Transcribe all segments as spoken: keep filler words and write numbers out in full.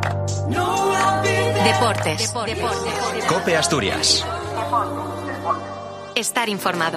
Deportes. Deportes. COPE Asturias. Estar informado.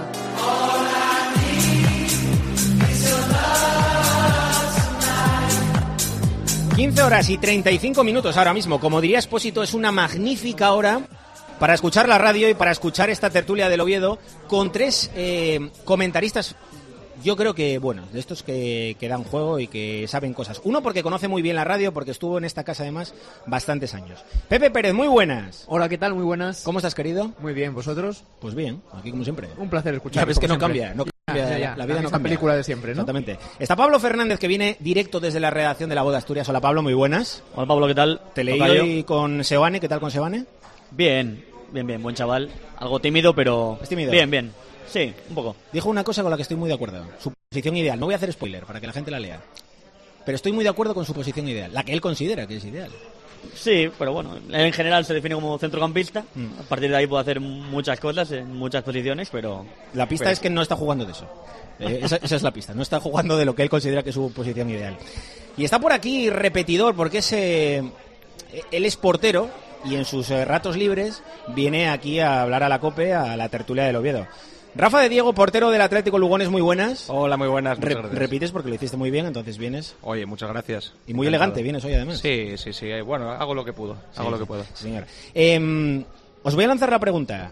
quince horas y treinta y cinco minutos ahora mismo. Como diría Expósito, es una magnífica hora para escuchar la radio y para escuchar esta tertulia del Oviedo con tres eh, comentaristas, yo creo que, bueno, de estos que, que dan juego y que saben cosas. Uno porque conoce muy bien la radio, porque estuvo en esta casa además bastantes años. Pepe Pérez, muy buenas. Hola, ¿qué tal? Muy buenas. ¿Cómo estás, querido? Muy bien, ¿vosotros? Pues bien, aquí como siempre. Un placer escuchar. Ya ves que no siempre. cambia, no cambia, ya, ya, ya. la vida la no cambia. Película de siempre, ¿no? Exactamente. Está Pablo Fernández, que viene directo desde la redacción de La Voz de Asturias. Hola, Pablo, muy buenas. Hola, Pablo, ¿qué tal? Te leí Tocayo. hoy con Sebane, ¿qué tal con Sebane? Bien, bien, bien, buen chaval. Algo tímido, pero... ¿Es tímido? Bien, bien. Sí, un poco. Dijo una cosa con la que estoy muy de acuerdo. Su posición ideal. No voy a hacer spoiler para que la gente la lea. Pero estoy muy de acuerdo con su posición ideal. La que él considera que es ideal. Sí, pero bueno, en general se define como centrocampista. Mm. A partir de ahí puede hacer muchas cosas en muchas posiciones, pero... La pista pero... es que no está jugando de eso. Eh, esa, esa es la pista. No está jugando de lo que él considera que es su posición ideal. Y está por aquí repetidor porque es, eh, él es portero y en sus eh, ratos libres viene aquí a hablar a la COPE, a la tertulia del Oviedo. Rafa de Diego, portero del Atlético Lugones, muy buenas. Hola, muy buenas. Re- gracias. repites porque lo hiciste muy bien, entonces vienes. Oye, muchas gracias. Y muy Encantado. elegante vienes hoy, además. Sí, sí, sí. eh, Bueno, hago lo que puedo. Sí, hago lo sí, que puedo. sí, señor. Eh, os voy a lanzar la pregunta.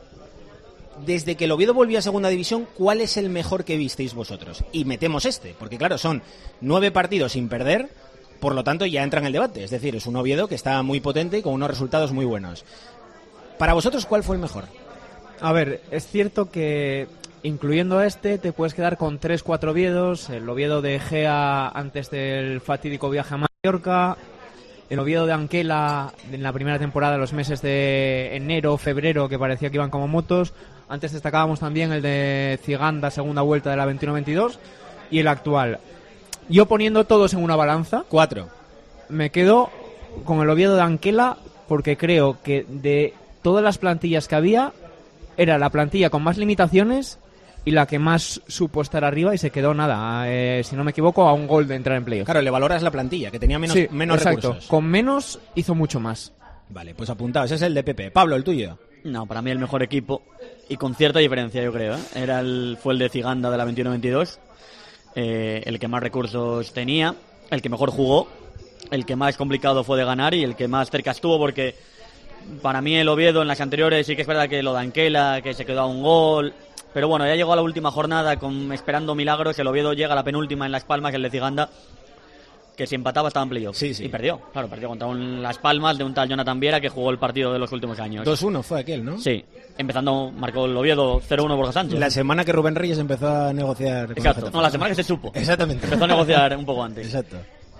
Desde que el Oviedo volvió a Segunda División, ¿cuál es el mejor que visteis vosotros? Y metemos este, porque claro, son nueve partidos sin perder, por lo tanto ya entra en el debate. Es decir, es un Oviedo que está muy potente y con unos resultados muy buenos. Para vosotros, ¿cuál fue el mejor? A ver, es cierto que incluyendo a este te puedes quedar con tres, cuatro Oviedos. El Oviedo de Gea antes del fatídico viaje a Mallorca. El Oviedo de Anquela en la primera temporada, los meses de enero, febrero, que parecía que iban como motos. Antes destacábamos también el de Ciganda, segunda vuelta de la veintiuno veintidós. Y el actual. Yo poniendo todos en una balanza, Cuatro. me quedo con el Oviedo de Anquela porque creo que de todas las plantillas que había, era la plantilla con más limitaciones y la que más supo estar arriba y se quedó nada, eh, si no me equivoco, a un gol de entrar en playoff. Claro, le valoras la plantilla, que tenía menos, Sí, menos exacto. recursos. Con menos hizo mucho más. Vale, pues apuntados. Ese es el de Pepe. Pablo, el tuyo. No, para mí el mejor equipo, y con cierta diferencia, yo creo, ¿eh? Era el, fue el de Ciganda de la veintiuno veintidós, eh, el que más recursos tenía, el que mejor jugó, el que más complicado fue de ganar y el que más cerca estuvo, porque para mí el Oviedo en las anteriores sí que es verdad que lo de Anquela, que se quedó a un gol, pero bueno, ya llegó a la última jornada con esperando milagros. El Oviedo llega a la penúltima en Las Palmas, el de Ciganda, que si empataba estaba en playoff. Sí, sí. Y perdió, claro, perdió contra un Las Palmas de un tal Jonathan Viera que jugó el partido de los últimos años. dos uno fue aquel, ¿no? Sí, empezando, marcó el Oviedo cero uno Borja Sánchez. La semana que Rubén Reyes empezó a negociar con Exacto, el Getafe. no, la semana que se supo. Exactamente. Empezó a negociar un poco antes. Exacto.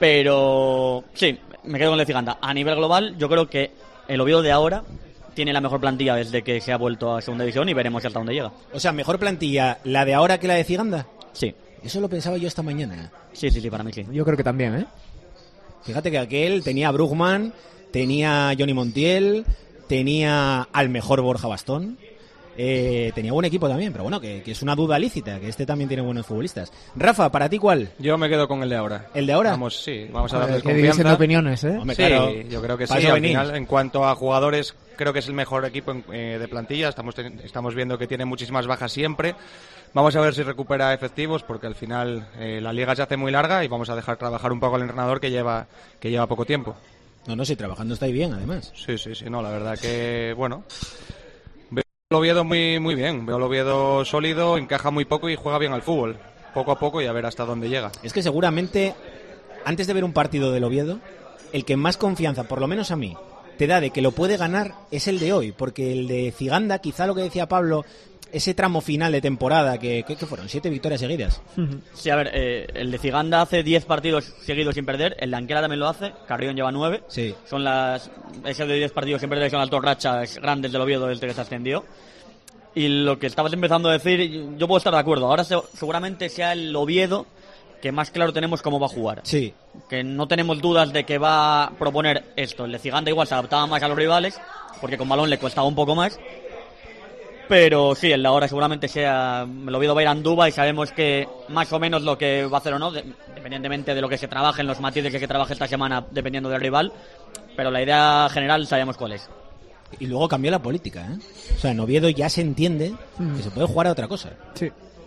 Pero sí, me quedo con el de Ciganda. A nivel global, yo creo que el Oviedo de ahora tiene la mejor plantilla desde que se ha vuelto a Segunda División y veremos hasta dónde llega. O sea, mejor plantilla la de ahora que la de Ciganda. Sí, Eso lo pensaba yo esta mañana. sí, sí, sí, para mí sí. Yo creo que también, ¿eh? Fíjate que aquel tenía a Brugman, tenía a Johnny Montiel, tenía al mejor Borja Bastón, eh, tenía buen equipo también, pero bueno, que, que es una duda lícita, que este también tiene buenos futbolistas. Rafa, ¿para ti cuál? Yo me quedo con el de ahora. ¿El de ahora? Vamos, sí, vamos a Joder, darles qué división de confianza. opiniones, ¿eh? Hombre, Sí, claro, yo creo que para sí. eso Al venís. final, en cuanto a jugadores, creo que es el mejor equipo en- eh, de plantilla. Estamos, ten- estamos viendo que tiene muchísimas bajas siempre. Vamos a ver si recupera efectivos, porque al final eh, la liga se hace muy larga y vamos a dejar trabajar un poco al entrenador que lleva que lleva poco tiempo. No, no, si trabajando está ahí bien, además. Sí, sí, sí. No, la verdad que, bueno, veo al Oviedo muy, muy bien. Veo al Oviedo sólido, encaja muy poco y juega bien al fútbol. Poco a poco y a ver hasta dónde llega. Es que seguramente, antes de ver un partido del Oviedo, el que más confianza, por lo menos a mí, te da de que lo puede ganar es el de hoy, porque el de Ciganda, quizá lo que decía Pablo, ese tramo final de temporada, que, que, que fueron siete victorias seguidas. Sí, a ver, eh, el de Ciganda hace diez partidos seguidos sin perder, el de Anquela también lo hace, Carrión lleva nueve. Sí. Son las, ese de diez partidos sin perder son las dos rachas grandes del Oviedo desde que se ascendió. Y lo que estabas empezando a decir, yo puedo estar de acuerdo. Ahora se- seguramente sea el Oviedo que más claro tenemos cómo va a jugar. Sí. Que no tenemos dudas de que va a proponer esto. El de Ciganda igual se adaptaba más a los rivales, porque con balón le costaba un poco más. Pero sí, el de ahora seguramente sea, el Oviedo va a ir a Andúba y sabemos que más o menos lo que va a hacer o no, de, independientemente de lo que se trabaje, en los matices que se trabaje esta semana, dependiendo del rival, pero la idea general sabemos cuál es. Y luego cambió la política, ¿eh? O sea, en Oviedo ya se entiende mm. que se puede jugar a otra cosa. Sí.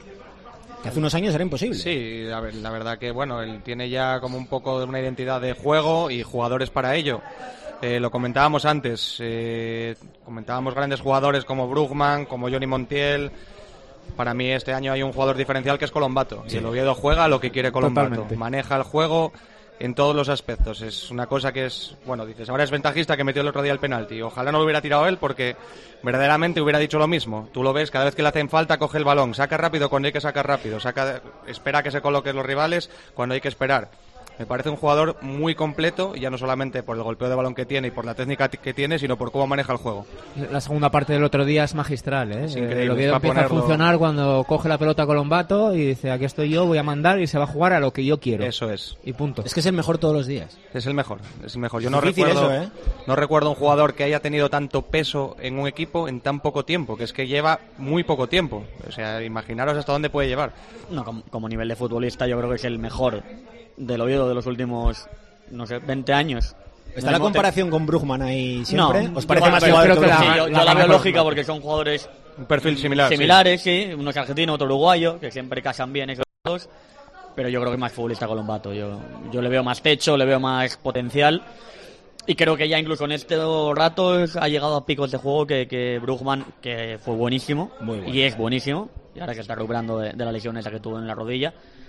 Que hace unos años era imposible. Sí, la, la verdad que, bueno, él tiene ya como un poco de una identidad de juego y jugadores para ello. Eh, lo comentábamos antes, eh, comentábamos grandes jugadores como Brugman, como Johnny Montiel. Para mí este año hay un jugador diferencial que es Colombato. Sí. Y el Oviedo juega lo que quiere Colombato. Totalmente. Maneja el juego en todos los aspectos. Es una cosa que es, bueno, dices, ahora es ventajista que metió el otro día el penalti. Ojalá no lo hubiera tirado él porque verdaderamente hubiera dicho lo mismo. Tú lo ves, cada vez que le hacen falta coge el balón, saca rápido cuando hay que sacar rápido, saca, espera que se coloquen los rivales cuando hay que esperar. Me parece un jugador muy completo, ya no solamente por el golpeo de balón que tiene y por la técnica que tiene, sino por cómo maneja el juego. La segunda parte del otro día es magistral, ¿eh? Es increíble. El Oviedo empieza ponerlo... a funcionar cuando coge la pelota Colombato y dice, aquí estoy yo, voy a mandar y se va a jugar a lo que yo quiero. Eso es. Y punto. Es que es el mejor todos los días. Es el mejor, es el mejor. Yo no recuerdo, eso, ¿eh? no recuerdo un jugador que haya tenido tanto peso en un equipo en tan poco tiempo, que es que lleva muy poco tiempo. O sea, imaginaros hasta dónde puede llevar. No, como, como nivel de futbolista yo creo que es el mejor del Oviedo de los últimos, no sé, veinte años. ¿Está la comparación con Brugman ahí siempre? No, ¿Os parece yo, más yo jugador creo que, que la, la, sí, yo, yo la veo lógica porque son jugadores un perfil similar, similares, sí. sí, uno es argentino, otro uruguayo, que siempre casan bien esos dos, pero yo creo que es más futbolista Colombato. Yo, yo le veo más techo, le veo más potencial y creo que ya incluso en estos ratos ha llegado a picos de juego que, que Brugman, que fue buenísimo Muy bueno. y es buenísimo, y ahora que está recuperando de, de la lesión esa que tuvo en la rodilla.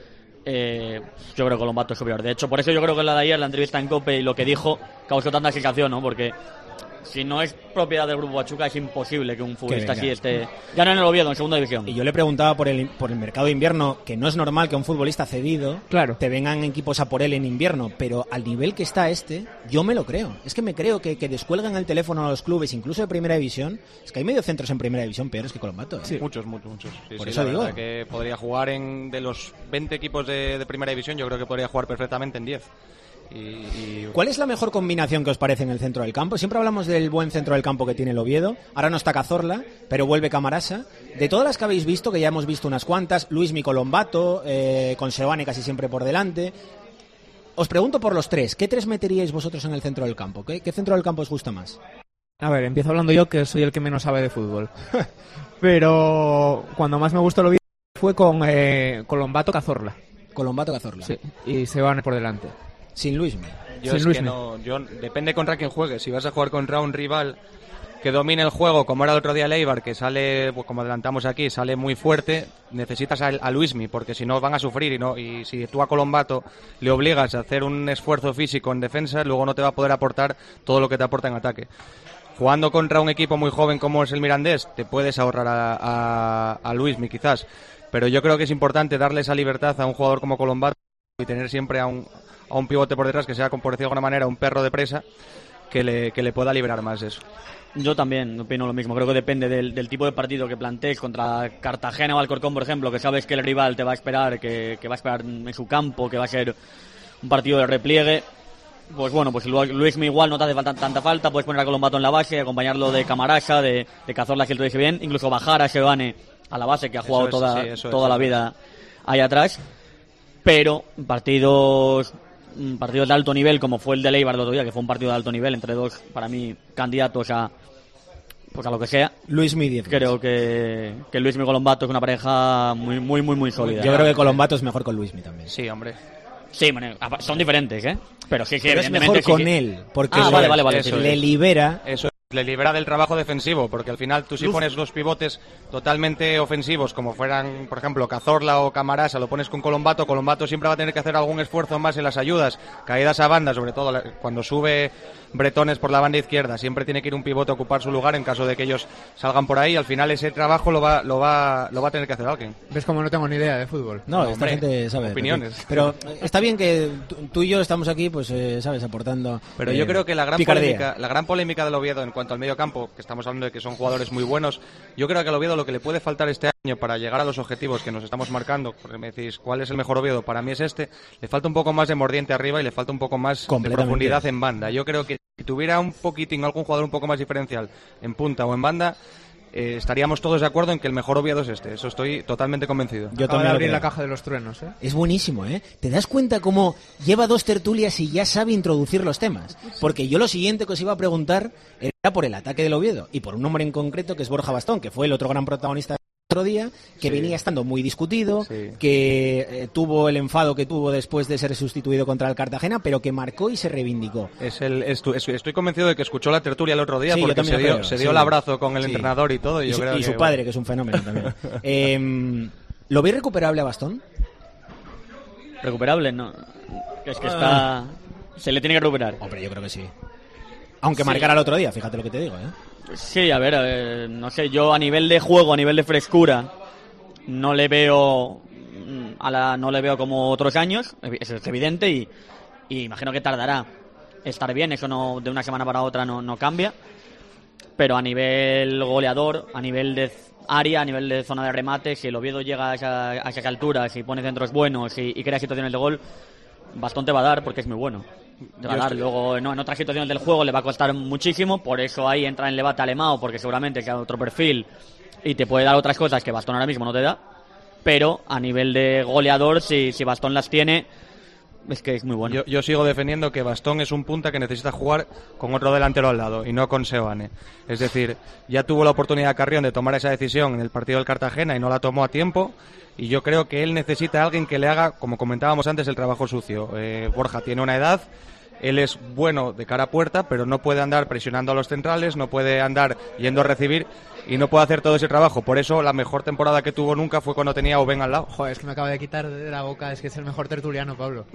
Eh, yo creo que Colombato es superior. De hecho, por eso yo creo que la de ayer, la entrevista en COPE y lo que dijo causó tanta sensación, ¿no? Porque si no es propiedad del Grupo Pachuca es imposible que un futbolista así esté. Ya no en el Oviedo, en segunda división. Y yo le preguntaba por el, por el mercado de invierno, que no es normal que un futbolista cedido claro. te vengan equipos a por él en invierno, pero al nivel que está este, yo me lo creo. Es que me creo que, que descuelgan el teléfono a los clubes, incluso de primera división. Es que hay medio centros en primera división peores que Colombato, ¿eh? Sí. Muchos, muchos, muchos. Sí, por sí, eso la digo. verdad que podría jugar en, de los veinte equipos de, de primera división, yo creo que podría jugar perfectamente en diez. Y, y... ¿Cuál es la mejor combinación que os parece en el centro del campo? Siempre hablamos del buen centro del campo que tiene el Oviedo. Ahora no está Cazorla, pero vuelve Camarasa. De todas las que habéis visto, que ya hemos visto unas cuantas, Luismi Colombato, eh, con Seoane casi siempre por delante. Os pregunto por los tres. ¿Qué tres meteríais vosotros en el centro del campo? ¿Qué, qué centro del campo os gusta más? A ver, empiezo hablando yo, que soy el que menos sabe de fútbol. Pero cuando más me gustó el Oviedo fue con eh, Colombato Cazorla. Colombato Cazorla. Sí, y Seoane por delante. Sin Luismi. Yo Sin es Luismi. que no, yo, depende contra quién juegues. Si vas a jugar contra un rival que domine el juego, como era el otro día el Eibar, que sale, pues como adelantamos aquí, sale muy fuerte, necesitas a, a Luismi, porque si no van a sufrir. Y no y si tú a Colombato le obligas a hacer un esfuerzo físico en defensa, luego no te va a poder aportar todo lo que te aporta en ataque. Jugando contra un equipo muy joven como es el Mirandés, te puedes ahorrar a, a, a Luismi quizás, pero yo creo que es importante darle esa libertad a un jugador como Colombato y tener siempre a un a un pivote por detrás que sea, por decirlo de alguna manera, un perro de presa que le, que le pueda liberar más de eso. Yo también opino lo mismo. Creo que depende del, del tipo de partido que plantees contra Cartagena o Alcorcón, por ejemplo, que sabes que el rival te va a esperar, que, que va a esperar en su campo, que va a ser un partido de repliegue. Pues bueno, pues Luismi igual no te hace falta, tanta falta, puedes poner a Colombato en la base, acompañarlo de Camarasa, de, de Cazorla, si él te dice bien, incluso bajar a Seoane a la base, que ha jugado es, toda, sí, toda es, la vida ahí atrás. Pero partidos partidos de alto nivel, como fue el de Eibar el otro día, que fue un partido de alto nivel entre dos, para mí, candidatos a pues a lo que sea. Luismi diez. Creo que, que Luismi y Colombato es una pareja muy, muy, muy, muy sólida. Yo creo que Colombato es mejor con Luismi también. Sí, hombre. Sí, bueno, son diferentes, ¿eh? Pero sí, sí, Pero es mejor sí, con sí. él, porque ah, vale, vale, vale, eso sí, le sí. libera. Eso le libera del trabajo defensivo, porque al final tú si pones dos pivotes totalmente ofensivos, como fueran, por ejemplo, Cazorla o Camarasa, lo pones con Colombato, Colombato siempre va a tener que hacer algún esfuerzo más en las ayudas, caídas a banda, sobre todo cuando sube Bretones por la banda izquierda, siempre tiene que ir un pivote a ocupar su lugar en caso de que ellos salgan por ahí, al final ese trabajo lo va lo va lo va a tener que hacer alguien. ¿Ves cómo no tengo ni idea de fútbol? No, no esta hombre, gente sabe. Opiniones. Pero está bien que tú y yo estamos aquí, pues, eh, sabes, aportando. Pero eh, yo creo que la gran picardía. polémica, la gran polémica del Oviedo en cuanto al medio campo, que estamos hablando de que son jugadores muy buenos, yo creo que al Oviedo lo que le puede faltar este año para llegar a los objetivos que nos estamos marcando, porque me decís, ¿cuál es el mejor Oviedo? Para mí es este, le falta un poco más de mordiente arriba y le falta un poco más de profundidad en banda. Yo creo que si tuviera un poquitín, algún jugador un poco más diferencial en punta o en banda, eh, estaríamos todos de acuerdo en que el mejor Oviedo es este. Eso estoy totalmente convencido. Yo también abrir la caja de los truenos, ¿eh? Es buenísimo, ¿eh? ¿Te das cuenta cómo lleva dos tertulias y ya sabe introducir los temas? Porque yo lo siguiente que os iba a preguntar era por el ataque del Oviedo y por un hombre en concreto que es Borja Bastón, que fue el otro gran protagonista otro día, que sí. venía estando muy discutido, sí. que eh, tuvo el enfado que tuvo después de ser sustituido contra el Cartagena, pero que marcó y se reivindicó. Es el, es tu, es, estoy convencido de que escuchó la tertulia el otro día, sí, porque se dio, creo, se dio sí. el abrazo con el sí. entrenador y todo. Y, y, yo su, creo y que, su padre, bueno. que es un fenómeno también. eh, ¿Lo veis recuperable a Bastón? Recuperable, no. Es que está... Se le tiene que recuperar. Hombre, yo creo que sí. Aunque sí. marcara el otro día, fíjate lo que te digo, ¿eh? Sí, a ver, eh, no sé, yo a nivel de juego, a nivel de frescura, no le veo a la, no le veo como otros años, eso es evidente, y, y imagino que tardará estar bien, eso no de una semana para otra no, no cambia, pero a nivel goleador, a nivel de área, a nivel de zona de remate, si el Oviedo llega a, esa, a esas alturas, si pone centros buenos y, y crea situaciones de gol, Bastón te va a dar porque es muy bueno. Te va a dar. Luego no, en otras situaciones del juego le va a costar muchísimo, por eso ahí entra en el debate Alemão, porque seguramente sea otro perfil y te puede dar otras cosas que Bastón ahora mismo no te da, pero a nivel de goleador, si, si Bastón las tiene, es que es muy bueno. Yo, yo sigo defendiendo que Bastón es un punta que necesita jugar con otro delantero al lado y no con Seoane. Es decir, ya tuvo la oportunidad Carrión de tomar esa decisión en el partido del Cartagena y no la tomó a tiempo, y yo creo que él necesita a alguien que le haga, como comentábamos antes, el trabajo sucio. Eh, Borja tiene una edad, él es bueno de cara a puerta, pero no puede andar presionando a los centrales, no puede andar yendo a recibir y no puede hacer todo ese trabajo. Por eso la mejor temporada que tuvo nunca fue cuando tenía a Oben al lado. Joder, es que me acaba de quitar de la boca, es que es el mejor tertuliano, Pablo.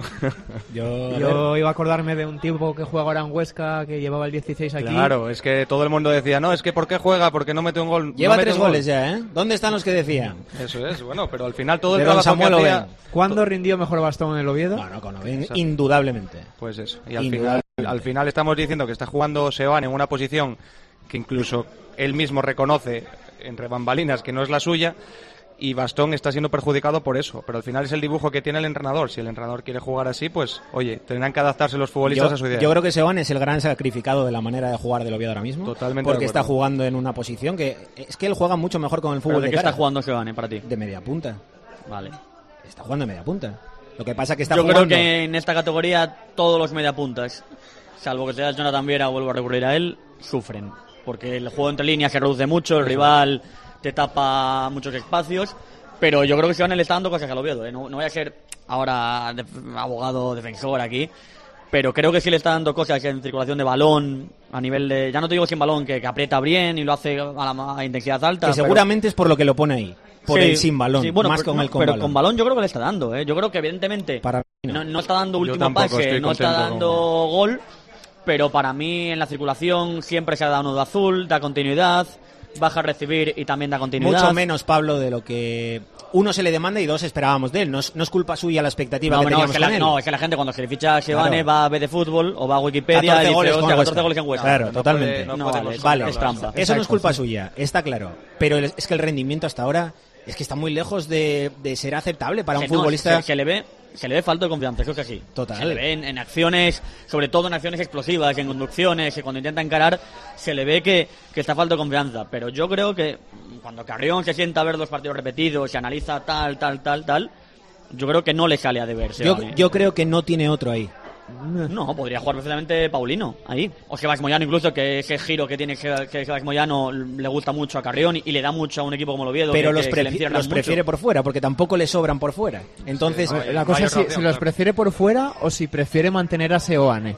Yo, Yo iba a acordarme de un tipo que juega ahora en Huesca, que llevaba el dieciséis aquí. Claro, es que todo el mundo decía, no, es que ¿por qué juega? Porque no mete un gol. Lleva no tres un goles gol. ya, ¿eh? ¿Dónde están los que decían? Eso es, bueno, pero al final todo el De don trabajo Samuel que hacía... Oben. ¿Cuándo rindió mejor Bastón en el Oviedo? No, no, con Oben, indudablemente. Pues eso, y al final, al final estamos diciendo que está jugando Seoane en una posición que incluso él mismo reconoce entre bambalinas que no es la suya, y Bastón está siendo perjudicado por eso, pero al final es el dibujo que tiene el entrenador. Si el entrenador quiere jugar así, pues oye, tendrán que adaptarse los futbolistas yo, a su idea. Yo creo que Seoane es el gran sacrificado de la manera de jugar del Oviedo ahora mismo. Totalmente. Porque está jugando en una posición que es que él juega mucho mejor con el fútbol. ¿De qué de cara. está jugando Seoane para ti? De media punta. Vale. Está jugando de media punta. Lo que pasa que está Yo jugando... creo que en esta categoría todos los mediapuntas, salvo que sea Jonathan Viera, vuelvo a recurrir a él, sufren. Porque el juego entre líneas se reduce mucho, el rival te tapa muchos espacios, pero yo creo que Seoane le está dando cosas al Oviedo, ¿eh? no, no voy a ser ahora de, abogado defensor aquí, pero creo que sí le está dando cosas en circulación de balón, a nivel de, ya no te digo sin balón, que, que aprieta bien y lo hace a la a intensidad alta. Que seguramente pero... es por lo que lo pone ahí, por sí, el sin balón, sí, bueno, más pero, con no, el con pero balón. con balón yo creo que le está dando, ¿eh? Yo creo que evidentemente Para no. No, no está dando Yo último tampoco pase, estoy no está contento dando con... gol, pero para mí en la circulación siempre se ha dado nudo azul, da continuidad, baja a recibir y también da continuidad. Mucho menos, Pablo, de lo que uno se le demanda y dos esperábamos de él. No es, no es culpa suya la expectativa No, que no, teníamos es que, con la, él. no, es que la gente cuando se le ficha a Seoane Claro. va a B de fútbol o va a Wikipedia y dice, goles con hostia, Huesca. catorce goles en Huesca. Claro, No totalmente. puede- no No, podemos vale, Vale, es trampa. Eso no es culpa sí. suya, está claro. Pero el- es que el rendimiento hasta ahora es que está muy lejos de, de ser aceptable para un Que no, futbolista. se, se le ve se le ve falta de confianza, eso es así. Total. Se le ve en, en acciones, sobre todo en acciones explosivas, en conducciones, que cuando intenta encarar, se le ve que, que está falta de confianza. Pero yo creo que cuando Carrión se sienta a ver los partidos repetidos, se analiza tal, tal, tal, tal, yo creo que no le sale a deber. Yo, Seoane. yo creo que no tiene otro ahí. No, podría jugar perfectamente Paulino ahí. O Sebas Moyano, incluso, que ese giro que tiene que que Sebas Moyano le gusta mucho a Carrión y, y le da mucho a un equipo como el Oviedo. Pero que, los, que se le prefi- encierran los mucho. prefiere por fuera, porque tampoco le sobran por fuera. Entonces, Sí, no, La no cosa hay es si, otra opción, si los claro. prefiere por fuera o si prefiere mantener a Seoane.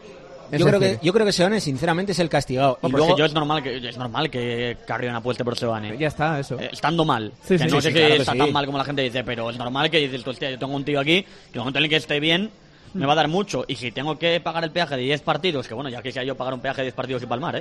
Es yo creo, decir, que, yo creo que Seoane, sinceramente, es el castigado. No, y pero es luego, que yo es normal que es normal que Carrión apueste por Seoane. ya está, eso. Eh, estando mal. Sí, Que sí, no sí, sé sí, si claro que está sí. tan mal como la gente dice, pero es normal que dices, hostia, yo tengo un tío aquí, que en el momento en el que esté bien, me va a dar mucho. Y si tengo que pagar el peaje de diez partidos, que bueno, ya quisiera yo pagar un peaje de diez partidos y palmar, ¿eh?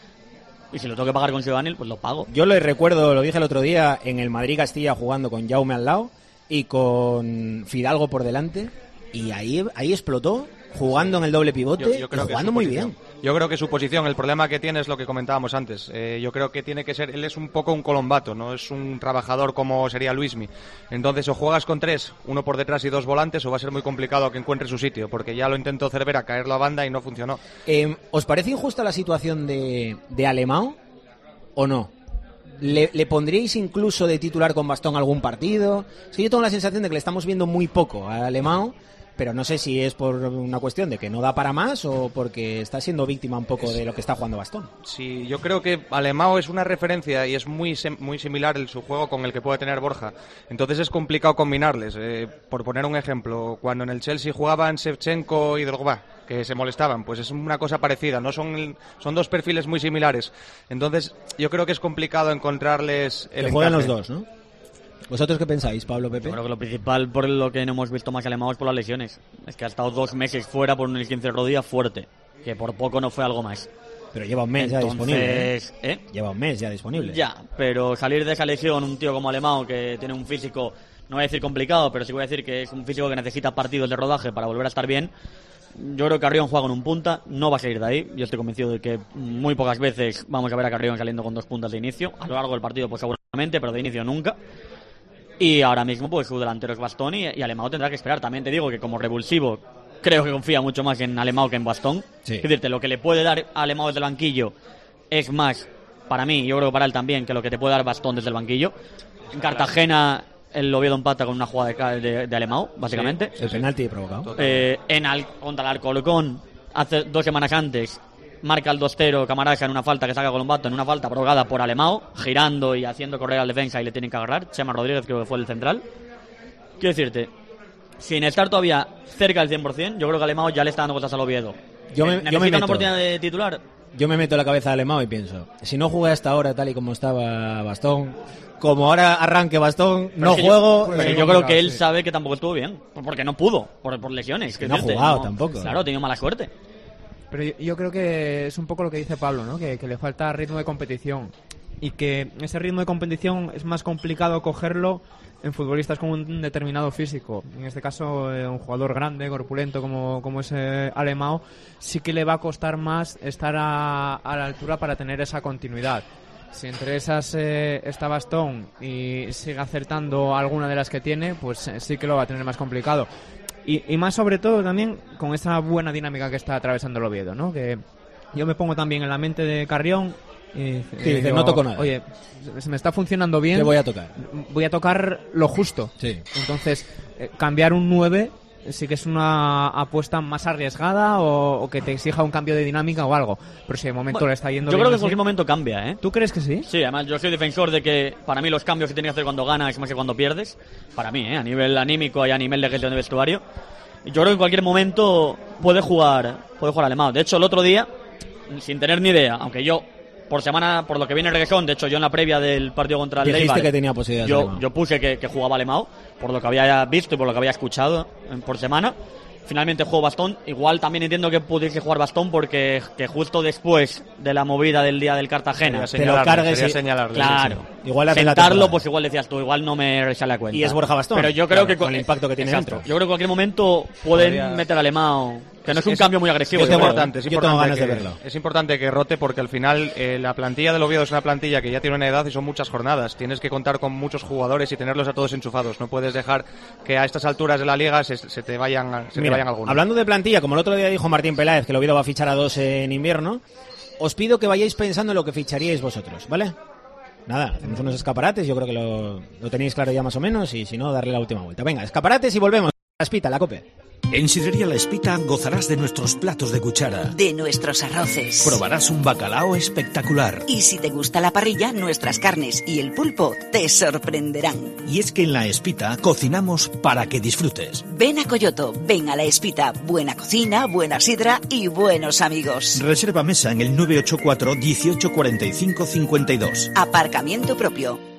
Y si lo tengo que pagar con Seoane, pues lo pago. yo lo recuerdo, lo dije el otro día, en el Madrid-Castilla jugando con Jaume al lado y con Fidalgo por delante. Y ahí, ahí explotó, jugando en el doble pivote Yo- yo creo y que jugando su muy posición. bien. Yo creo que su posición, el problema que tiene es lo que comentábamos antes. Eh, yo creo que tiene que ser, él es un poco un colombato, no es un trabajador como sería Luismi. Entonces, o juegas con tres, uno por detrás y dos volantes, o va a ser muy complicado que encuentre su sitio, porque ya lo intentó Cervera caerlo a banda y no funcionó. Eh, ¿Os parece injusta la situación de, de Alemão o no? ¿Le, ¿Le pondríais incluso de titular con Bastón algún partido? Es que yo tengo la sensación de que le estamos viendo muy poco a Alemão, pero no sé si es por una cuestión de que no da para más o porque está siendo víctima un poco de lo que está jugando Bastón. Sí, yo creo que Alemão es una referencia y es muy muy similar en su juego con el que puede tener Borja. Entonces es complicado combinarles. Eh, por poner un ejemplo, cuando en el Chelsea jugaban Shevchenko y Drogba, que se molestaban, pues es una cosa parecida, no son son dos perfiles muy similares. Entonces yo creo que es complicado encontrarles el que juegan encaje. los dos, ¿no? ¿Vosotros qué pensáis, Pablo, Pepe? Yo creo que lo principal por lo que no hemos visto más Alemão es por las lesiones. Es que ha estado dos meses fuera por un esguince de rodilla fuerte, que por poco no fue algo más. Pero lleva un mes Entonces, ya disponible. ¿eh? ¿eh? Lleva un mes ya disponible. Ya, pero salir de esa lesión, un tío como Alemão que tiene un físico, no voy a decir complicado, pero sí voy a decir que es un físico que necesita partidos de rodaje para volver a estar bien. Yo creo que Carrión juega con un punta, no va a salir de ahí. Yo estoy convencido de que muy pocas veces vamos a ver a Carrión saliendo con dos puntas de inicio. A lo largo del partido, pues seguramente, pero de inicio nunca. Y ahora mismo, pues su delantero es Bastón y, y Alemão tendrá que esperar. También te digo que como revulsivo, creo que confía mucho más en Alemão que en Bastón. Sí. Es decirte, lo que le puede dar a Alemão desde el banquillo es más, para mí, yo creo que para él también, que lo que te puede dar Bastón desde el banquillo. En Cartagena, el Oviedo empata con una jugada de, de, de Alemão, básicamente. El penalti provocado. Eh, en Al, contra el Alcorcón, hace dos semanas antes, marca el dos cero Camarasa en una falta que saca Colombato, en una falta provocada por Alemão, girando y haciendo correr al defensa y le tienen que agarrar. Chema Rodríguez creo que fue el central. Quiero decirte, sin estar todavía cerca del cien por ciento, yo creo que Alemão ya le está dando cosas al Oviedo. Yo me, ¿Necesita yo me meto, una oportunidad de titular? Yo me meto en la cabeza de Alemão y pienso, si no jugué hasta ahora tal y como estaba Bastón, como ahora arranque Bastón, Pero no es que juego... Yo, pero eh, yo creo que él sí. sabe que tampoco estuvo bien, porque no pudo, por, por lesiones. que no ha jugado tampoco. Claro, ha tenido mala suerte. Pero yo, yo creo que es un poco lo que dice Pablo, ¿no? Que, que le falta ritmo de competición. Y que ese ritmo de competición es más complicado cogerlo en futbolistas con un determinado físico. En este caso, eh, un jugador grande, corpulento como, como es eh, Alemão, sí que le va a costar más estar a, a la altura para tener esa continuidad. Si entre esas eh, está Bastón y sigue acertando alguna de las que tiene, pues eh, sí que lo va a tener más complicado. Y, y más sobre todo también con esa buena dinámica que está atravesando el Oviedo, ¿no? Que yo me pongo también en la mente de Carrión y Sí, dice, digo, no toco nada. Oye, se me está funcionando bien. ¿Qué voy a tocar? Voy a tocar lo justo. Sí. Entonces, eh, cambiar un nueve sí que es una apuesta más arriesgada o, o que te exija un cambio de dinámica o algo. Pero si de momento Bueno, le está yendo yo bien creo que en así- cualquier momento cambia, ¿eh? ¿Tú crees que sí? Sí, además yo soy defensor de que para mí los cambios que tienes que hacer cuando ganas es más que cuando pierdes. Para mí, ¿eh? A nivel anímico y a nivel de gestión de vestuario. Yo creo que en cualquier momento puede jugar, puede jugar Alemão. De hecho, el otro día, sin tener ni idea, aunque yo por semana, por lo que viene el reggaetón, de hecho yo en la previa del partido contra el Dijiste Eibar, que tenía posibilidades yo, Alemão. yo puse que, que jugaba Alemão, por lo que había visto y por lo que había escuchado eh, por semana. Finalmente jugó Bastón. Igual también entiendo que pudiese jugar Bastón porque que justo después de la movida del día del Cartagena, Sería Te lo señalarle, cargues sería y- señalarle, claro, sí, sí. Igual hace la sentarlo, temporada. pues igual decías tú, igual no me sale a cuenta. Y es Borja Bastón. Pero yo Claro, creo que con el impacto que tiene Exacto. dentro. Yo creo que en cualquier momento pueden Podría- meter a Alemão, que no es un Es- cambio muy agresivo. Es Yo tengo- creo. importante, es yo tengo importante ganas de que- verlo. Es importante que rote porque al final eh, la plantilla del Oviedo es una plantilla que ya tiene una edad y son muchas jornadas. Tienes que contar con muchos jugadores y tenerlos a todos enchufados. No puedes dejar que a estas alturas de la liga se, se te vayan, se te Mira, vayan algunos. hablando de plantilla, como el otro día dijo Martín Peláez, que el Oviedo va a fichar a dos en invierno, os pido que vayáis pensando en lo que ficharíais vosotros, ¿vale? Nada, hacemos unos escaparates, yo creo que lo, lo tenéis claro ya más o menos, y si no, darle la última vuelta. Venga, escaparates y volvemos. La Espita, la COPE. En Sidrería La Espita gozarás de nuestros platos de cuchara. De nuestros arroces. Probarás un bacalao espectacular. Y si te gusta la parrilla, nuestras carnes y el pulpo te sorprenderán. Y es que en La Espita cocinamos para que disfrutes. Ven a Coyoto, ven a La Espita. Buena cocina, buena sidra y buenos amigos. Reserva mesa en el nueve ocho cuatro, dieciocho cuarenta y cinco, cincuenta y dos. Aparcamiento propio.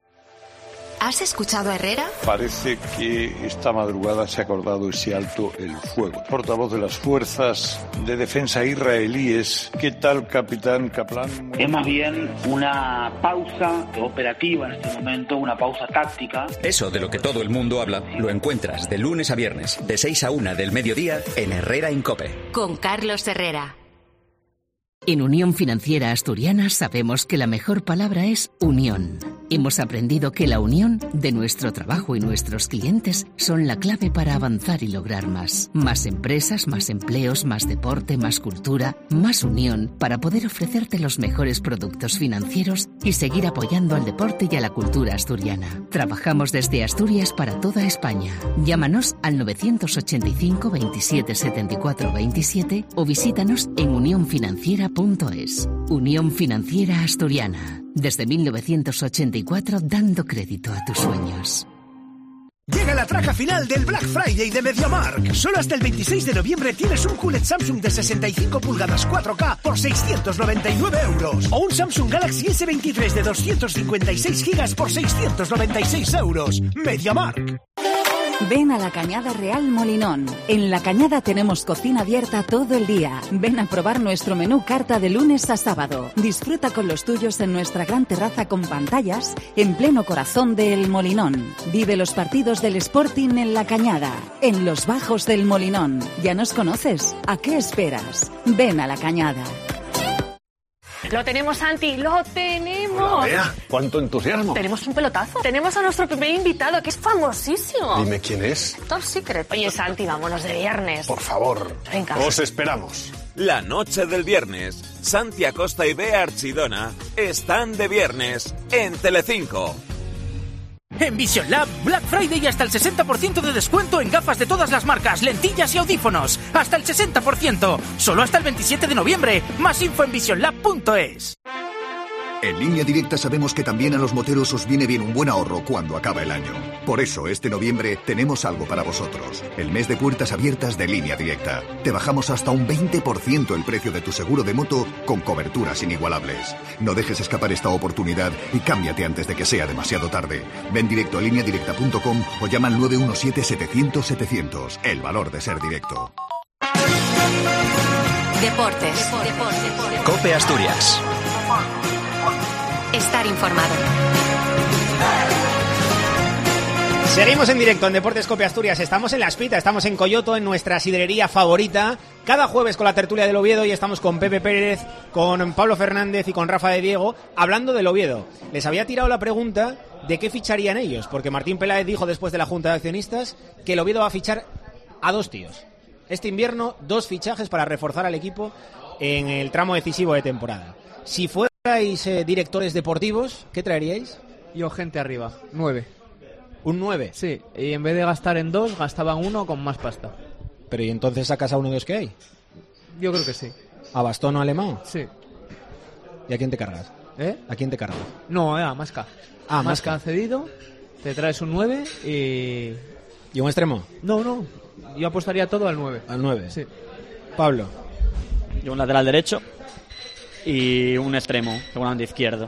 ¿Has escuchado a Herrera? Parece que esta madrugada se ha acordado ese alto el fuego. Portavoz de las fuerzas de defensa israelíes. ¿Qué tal, capitán Kaplan? Es más bien una pausa operativa en este momento, una pausa táctica. Eso de lo que todo el mundo habla lo encuentras de lunes a viernes, de seis a una del mediodía en Herrera en COPE. Con Carlos Herrera. En Unión Financiera Asturiana sabemos que la mejor palabra es unión. Hemos aprendido que la unión de nuestro trabajo y nuestros clientes son la clave para avanzar y lograr más. Más empresas, más empleos, más deporte, más cultura, más unión para poder ofrecerte los mejores productos financieros y seguir apoyando al deporte y a la cultura asturiana. Trabajamos desde Asturias para toda España. Llámanos al novecientos ochenta y cinco veintisiete setenta y cuatro veintisiete o visítanos en unión financiera punto es. Unión Financiera Asturiana. Desde mil novecientos ochenta y cuatro dando crédito a tus sueños. Llega la traca final del Black Friday de MediaMarkt. Solo hasta el veintiséis de noviembre tienes un Q L E D Samsung de sesenta y cinco pulgadas cuatro K por seiscientos noventa y nueve euros. O un Samsung Galaxy ese veintitrés de doscientos cincuenta y seis gigas por seiscientos noventa y seis euros. MediaMarkt. Ven a La Cañada Real Molinón. En La Cañada tenemos cocina abierta todo el día. Ven a probar nuestro menú carta de lunes a sábado. Disfruta con los tuyos en nuestra gran terraza con pantallas en pleno corazón de El Molinón. Vive los partidos del Sporting en La Cañada, en los bajos del Molinón. ¿Ya nos conoces? ¿A qué esperas? Ven a La Cañada. Lo tenemos, Santi, lo tenemos. Hola, Bea, ¿cuánto entusiasmo? Tenemos un pelotazo. Tenemos a nuestro primer invitado, que es famosísimo. Dime quién es. Top secret. Oye, Santi, vámonos de viernes. Por favor, venga. Os esperamos. La noche del viernes, Santi Acosta y Bea Archidona están de viernes en Telecinco. En Vision Lab, Black Friday y hasta el sesenta por ciento de descuento en gafas de todas las marcas, lentillas y audífonos. Hasta el sesenta por ciento. Solo hasta el veintisiete de noviembre. Más info en vision lab punto es. En Línea Directa sabemos que también a los moteros os viene bien un buen ahorro cuando acaba el año. Por eso, este noviembre tenemos algo para vosotros. El mes de puertas abiertas de Línea Directa. Te bajamos hasta un veinte por ciento el precio de tu seguro de moto con coberturas inigualables. No dejes escapar esta oportunidad y cámbiate antes de que sea demasiado tarde. Ven directo a línea directa punto com o llama al nueve uno siete setecientos setecientos. El valor de ser directo. Deportes. Deportes. COPE Asturias. Estar informado. Seguimos en directo en Deportes COPE Asturias. Estamos en La Espita, estamos en Coyoto, en nuestra sidrería favorita. Cada jueves con la tertulia del Oviedo y estamos con Pepe Pérez, con Pablo Fernández y con Rafa de Diego hablando del Oviedo. Les había tirado la pregunta de qué ficharían ellos, porque Martín Peláez dijo después de la Junta de Accionistas que el Oviedo va a fichar a dos tíos. Este invierno, dos fichajes para reforzar al equipo en el tramo decisivo de temporada. Si fuerais eh, directores deportivos, ¿qué traeríais? Yo gente arriba, nueve. ¿Un nueve? Sí, y en vez de gastar en dos, gastaban uno con más pasta. Pero ¿y entonces sacas a uno de los que hay? Yo creo que sí. ¿A Bastón o Alemán? Sí. ¿Y a quién te cargas? ¿Eh? ¿A quién te cargas? No, eh, a Masca. Ah, Masca cedido, te traes un nueve y... ¿Y un extremo? No, no, yo apostaría todo al nueve. ¿Al nueve? Sí. Pablo. Yo un lateral derecho y un extremo, seguramente izquierdo.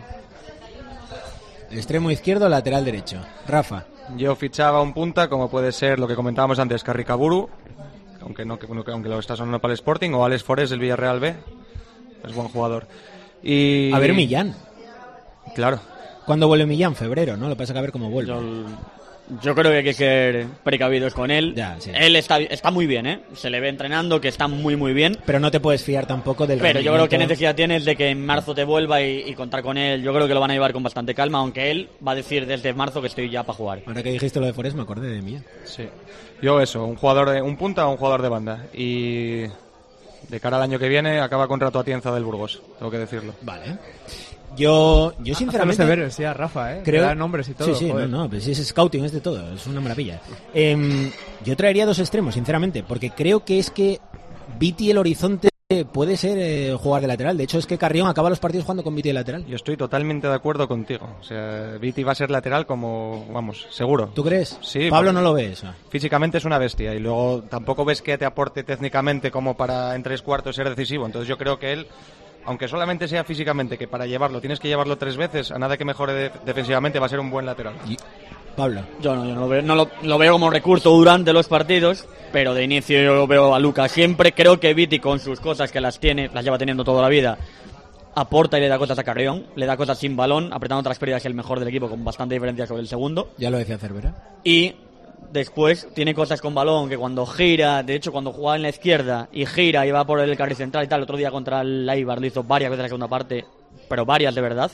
Extremo izquierdo, lateral derecho. Rafa. Yo fichaba un punta, como puede ser lo que comentábamos antes, Carricaburu, aunque no, aunque lo está sonando para el Sporting, o Alex Forés del Villarreal B, es buen jugador. Y... A ver Millán. Claro. ¿Cuándo vuelve Millán? Febrero, ¿no? Lo que pasa es que a ver cómo vuelve. Yo, yo creo que hay que ser precavidos con él. Ya, sí. Él está, está muy bien, ¿eh? Se le ve entrenando, que está muy, muy bien. Pero no te puedes fiar tampoco del Pero rendimiento. yo creo que necesidad tienes de que en marzo te vuelva y, y contar con él. Yo creo que lo van a llevar con bastante calma, aunque él va a decir desde marzo que estoy ya para jugar. Ahora que dijiste lo de Forés, me acordé de Millán. Sí. Yo eso, un jugador de, un punta o un jugador de banda. Y de cara al año que viene acaba contrato a Tienza del Burgos, tengo que decirlo. Vale. Yo, yo sinceramente... Hasta los deberes, ya, Rafa, ¿eh? Creo... Da nombres y todo. Sí, sí, joder. no, no, pues es scouting, es de todo, es una maravilla. Eh, yo traería dos extremos, sinceramente, porque creo que es que Viti el horizonte puede ser eh, jugar de lateral. De hecho, es que Carrión acaba los partidos jugando con Viti de lateral. Yo estoy totalmente de acuerdo contigo. O sea, Viti va a ser lateral como, vamos, seguro. ¿Tú crees? Sí. Pablo no lo ve eso. Físicamente es una bestia y luego tampoco ves que te aporte técnicamente como para en tres cuartos ser decisivo. Entonces yo creo que él, aunque solamente sea físicamente, que para llevarlo tienes que llevarlo tres veces, a nada que mejore de- defensivamente va a ser un buen lateral. Y... Pablo. Yo no, yo no, lo, veo, no lo, lo veo como recurso durante los partidos, pero de inicio yo veo a Lucas siempre. Creo que Viti con sus cosas que las tiene, las lleva teniendo toda la vida, aporta y le da cosas a Carrión, le da cosas sin balón, apretando otras pérdidas, el mejor del equipo con bastante diferencia sobre el segundo. Ya lo decía Cervera. Y después tiene cosas con balón que cuando gira, de hecho cuando jugaba en la izquierda y gira y va por el carril central y tal, el otro día contra el Eibar lo hizo varias veces en la segunda parte, pero varias de verdad.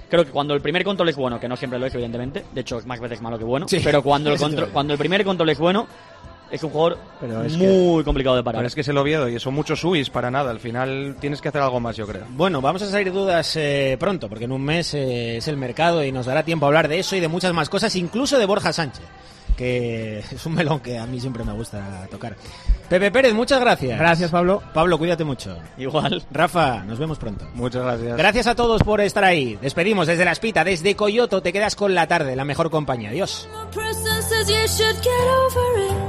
Creo que cuando el primer control es bueno, que no siempre lo es, evidentemente, de hecho es más veces malo que bueno, Sí. pero cuando el, Eso contro- es. cuando el primer control es bueno, es un jugador Pero es muy complicado de parar. Pero es que es el Oviedo y son muchos U I S para nada. Al final tienes que hacer algo más, yo creo. Bueno, vamos a salir dudas eh, pronto, porque en un mes eh, es el mercado y nos dará tiempo a hablar de eso y de muchas más cosas, incluso de Borja Sánchez, que es un melón que a mí siempre me gusta tocar. Pepe Pérez, muchas gracias. Gracias, Pablo. Pablo, cuídate mucho. Igual. Rafa, nos vemos pronto. Muchas gracias. Gracias a todos por estar ahí. Despedimos desde La Espita, desde Coyoto. Te quedas con la tarde, la mejor compañía. Adiós. Person says you should get over it.